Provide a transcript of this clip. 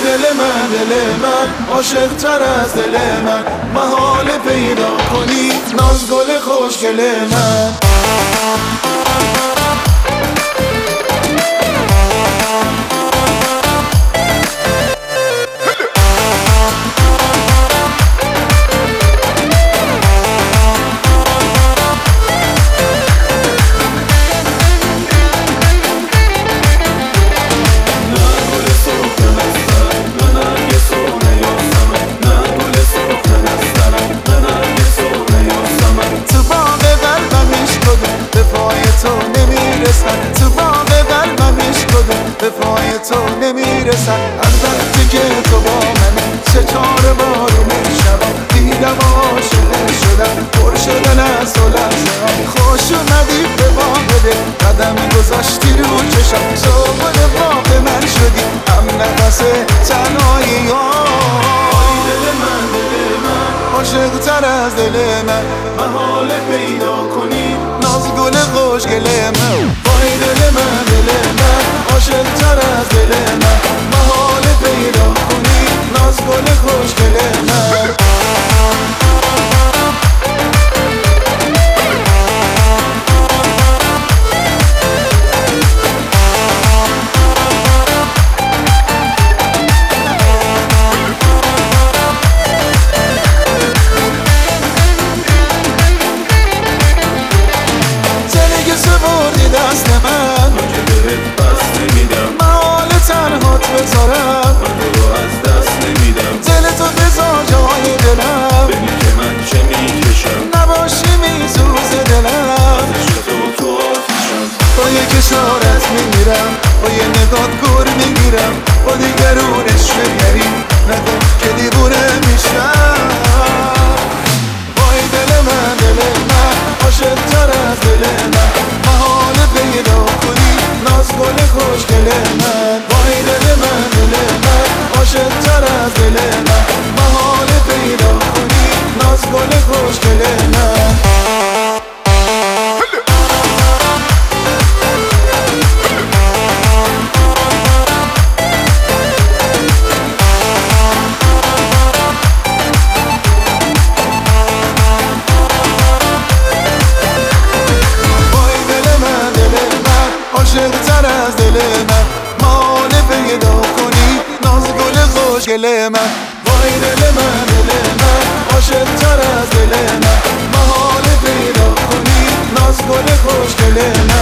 دل من عاشق تر از دل من، محاله پیدا کنی ناز گل خوشگل من. تو باغ قلبم هیچ کدوم به پای تو نمیرسن. از وقتی که تو با منی ستاره بارون شبا دیدم عاشق شدم، پر شدن از تو لحظه های خوش اومدی به باغ دل، قدمی گذاشتی رو چشم سوال باغ من شدی هم نفس تنهایی ها. دل من عاشق تر از دل من، محاله پیدا کنی ناز گل خوشگل من. وای دل من عاشق تر از دل من، محاله پیدا کنی ناز گل خوشگل من. سپردی دست من، من که بهت بست نمیدم، محال تنهات بذارم، من تو رو از دست نمیدم. دل تو بذار جای دلم، ببین که من چه میکشم، نباشی میسوز دلم. از عشق تو آتیشم، با یک اشارت میمیرم، با یه نگات گر میگیرم، با دیگرونش شگری نگم که دیوونه میشم. وای دل من عاشق تر از دل من، محاله پیدا کنی ناز گل خوشگل من. وای دل من عاشق تر از دل من، محاله پیدا کنی ناز گل خوشگل من. عاشق تر از دل من، محاله پیدا کنی ناز گل خوشگل من. وای دل من عاشق تر از دل من، محاله پیدا کنی ناز گل خوشگل من.